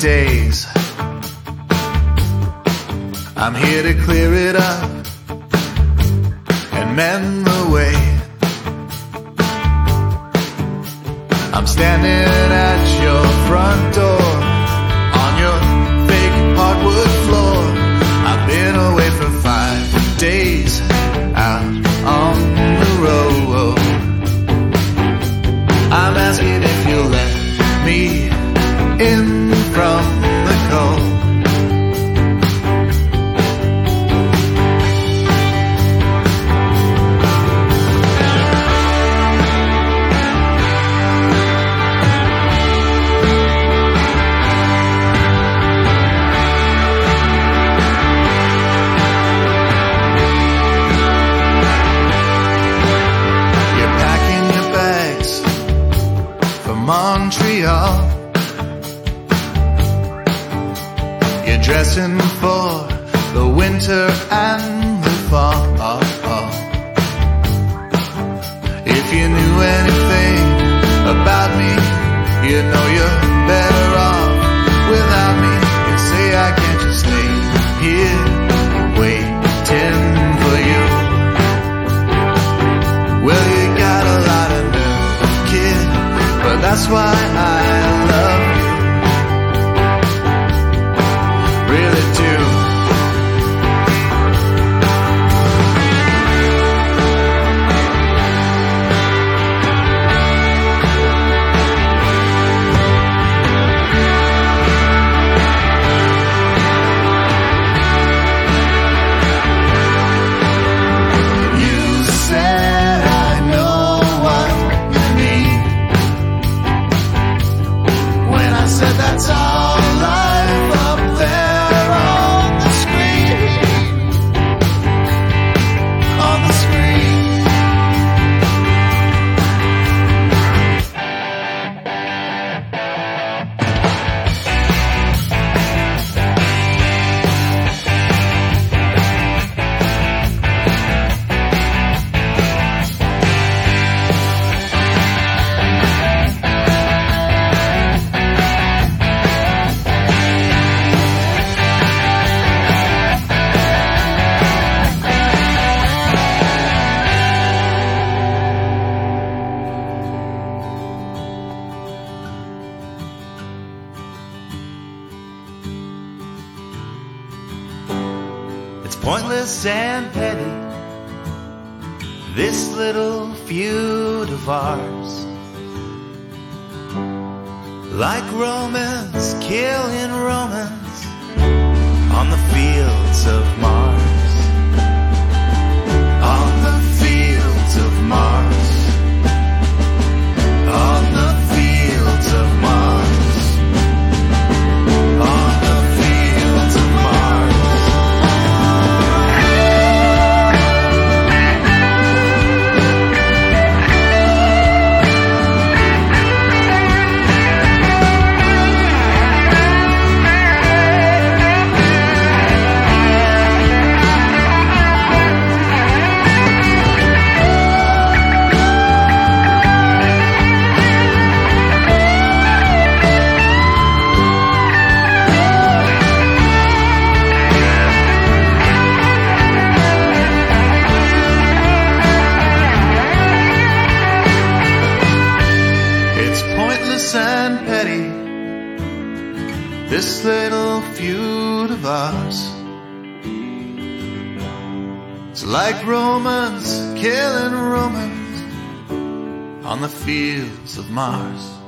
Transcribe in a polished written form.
days. I'm here to clear it up and mend the way. I'm standing at your front door on your fake hardwood floor. I've been away for 5 days out on the road. I'm asking if you'll let me in from the cold. Montreal, you're dressing for the winter and the fall. If you knew anything about me, you'd know you're better off without me. You'd say I can't just stay here waiting for you. Well, you got a lot of nerve, kid, but that's why I love you, really do. You said I know what you mean when I said that's all life up there on the screen, on the screen. It's pointless and petty, this little feud of ours. Like Romans killing Romans on the fields of Mars. On the fields of Mars. On the fields of Mars. On the fields of Mars. And petty, this little feud of ours. It's like Romans killing Romans on the fields of Mars.